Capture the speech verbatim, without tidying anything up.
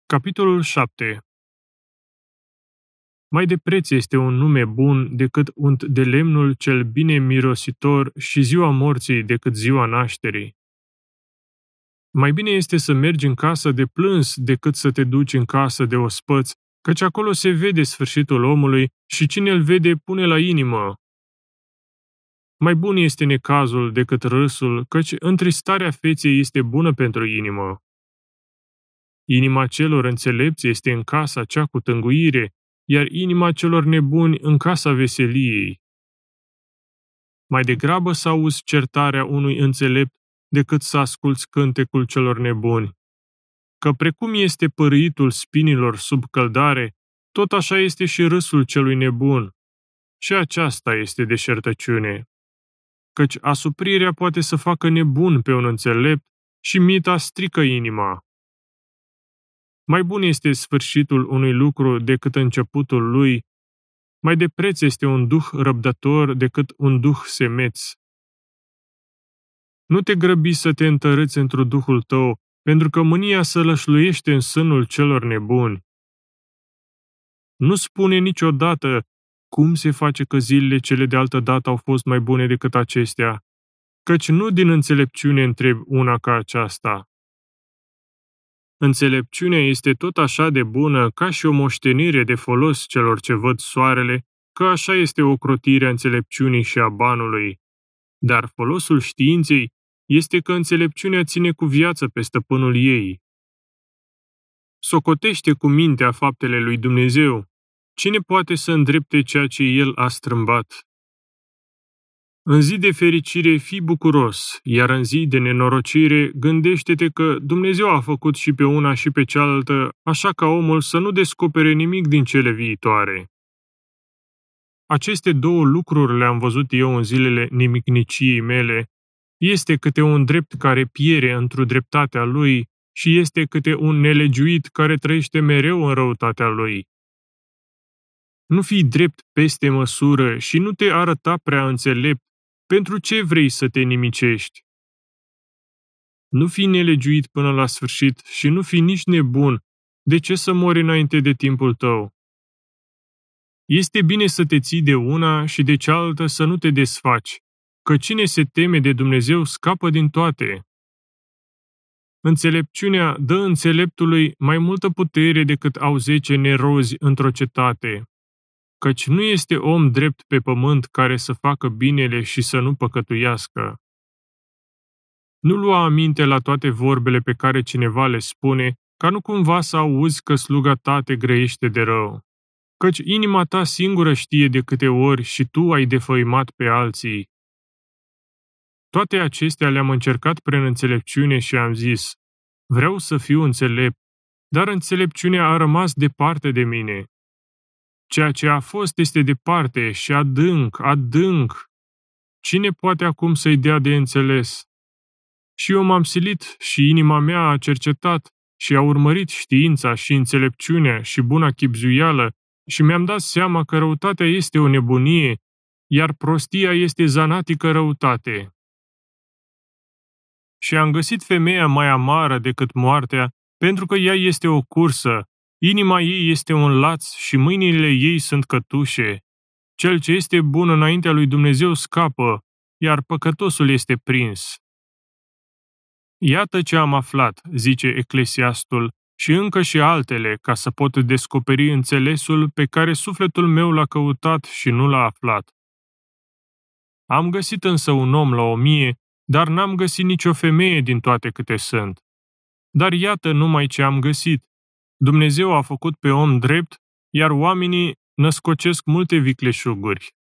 Capitolul șapte. Mai de preț este un nume bun decât unt de lemnul cel bine mirositor și ziua morții decât ziua nașterii. Mai bine este să mergi în casă de plâns decât să te duci în casă de ospăți, căci acolo se vede sfârșitul omului și cine îl vede pune la inimă. Mai bun este necazul decât râsul, căci întristarea feței este bună pentru inimă. Inima celor înțelepți este în casa cea cu tânguire, iar inima celor nebuni în casa veseliei. Mai degrabă să auzi certarea unui înțelept decât să asculți cântecul celor nebuni. Că precum este părâitul spinilor sub căldare, tot așa este și râsul celui nebun. Și aceasta este deșertăciune. Căci asuprirea poate să facă nebun pe un înțelept și mita strică inima. Mai bun este sfârșitul unui lucru decât începutul lui, mai de preț este un duh răbdător decât un duh semeț. Nu te grăbi să te întărâți într duhul tău, pentru că mânia sălășluiește în sânul celor nebuni. Nu spune niciodată cum se face că zilele cele de altă dată au fost mai bune decât acestea, căci nu din înțelepciune întrebi una ca aceasta. Înțelepciunea este tot așa de bună ca și o moștenire de folos celor ce văd soarele, că așa este ocrotirea înțelepciunii și a banului. Dar folosul științei este că înțelepciunea ține cu viață pe stăpânul ei. Socotește cu mintea faptele lui Dumnezeu. Cine poate să îndrepte ceea ce El a strâmbat? În zi de fericire fii bucuros, iar în zi de nenorocire gândește-te că Dumnezeu a făcut și pe una și pe cealaltă, așa ca omul să nu descopere nimic din cele viitoare. Aceste două lucruri le-am văzut eu în zilele nimicniciei mele. Este câte un drept care piere într-o dreptatea lui și este câte un nelegiuit care trăiește mereu în răutatea lui. Nu fii drept peste măsură și nu te arăta prea înțelept. Pentru ce vrei să te nimicești? Nu fi nelegiuit până la sfârșit și nu fi nici nebun. De ce să mori înainte de timpul tău? Este bine să te ții de una și de cealaltă să nu te desfaci, că cine se teme de Dumnezeu scapă din toate. Înțelepciunea dă înțeleptului mai multă putere decât au zece nerozi într-o cetate. Căci nu este om drept pe pământ care să facă binele și să nu păcătuiască. Nu lua aminte la toate vorbele pe care cineva le spune, ca nu cumva să auzi că sluga ta te grăiește de rău. Căci inima ta singură știe de câte ori și tu ai defăimat pe alții. Toate acestea le-am încercat prin înțelepciune și am zis, vreau să fiu înțelept, dar înțelepciunea a rămas departe de mine. Ceea ce a fost este departe și adânc, adânc. Cine poate acum să-i dea de înțeles? Și eu m-am silit și inima mea a cercetat și a urmărit știința și înțelepciunea și buna chibzuială și mi-am dat seama că răutatea este o nebunie, iar prostia este zanatică răutate. Și am găsit femeia mai amară decât moartea, pentru că ea este o cursă. Inima ei este un laț și mâinile ei sunt cătușe. Cel ce este bun înaintea lui Dumnezeu scapă, iar păcătosul este prins. Iată ce am aflat, zice Eclesiastul, și încă și altele, ca să pot descoperi înțelesul pe care sufletul meu l-a căutat și nu l-a aflat. Am găsit însă un om la o mie, dar n-am găsit nicio femeie din toate câte sunt. Dar iată numai ce am găsit. Dumnezeu a făcut pe om drept, iar oamenii născocesc multe vicleșuguri.